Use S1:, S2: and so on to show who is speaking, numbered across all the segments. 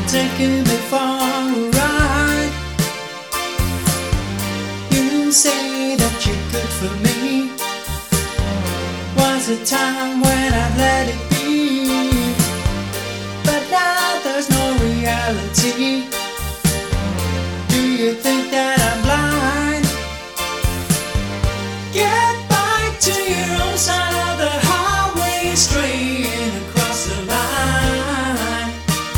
S1: taking me for a ride. You say that you're good for me. Was a time when I'd let it be, but now there's no reality. Do you think that I'm blind? Get back to your own side of the highway, straight across the line.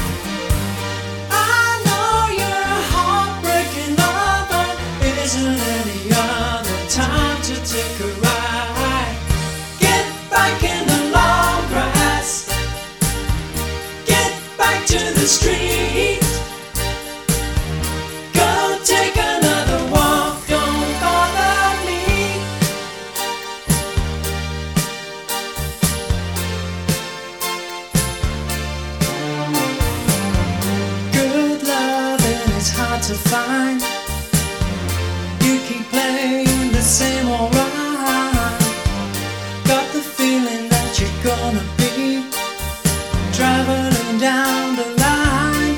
S1: I know you're a heartbreaking lover. It isn't any other time to take a ride. Get back in the long grass. Get back to the street. Go take another walk, don't bother me. Good loving is hard to find. You keep playing the same old rhyme. Got the feeling that you're gonna be traveling down the line.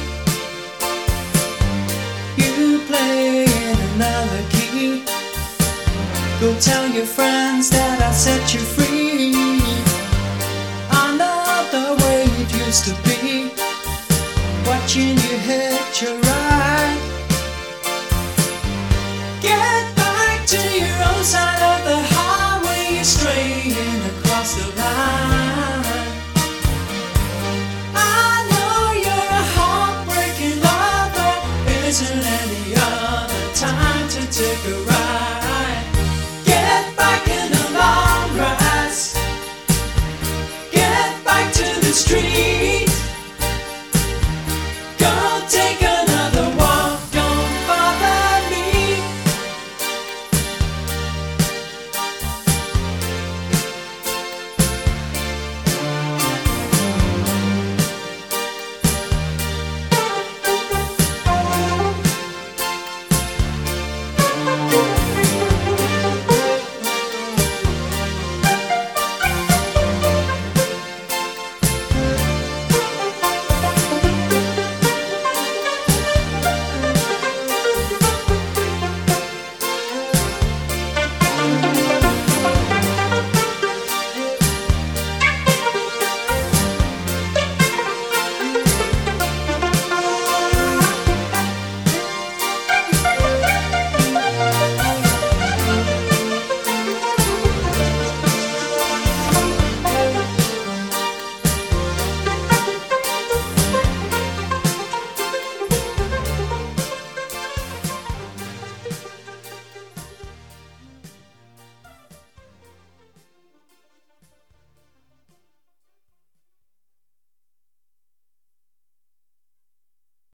S1: You play in another key. Go tell your friends that I set you free. I'm not the way it used to be, watching you hit your ride. Get back to your own side of the highway, you're straying across the line.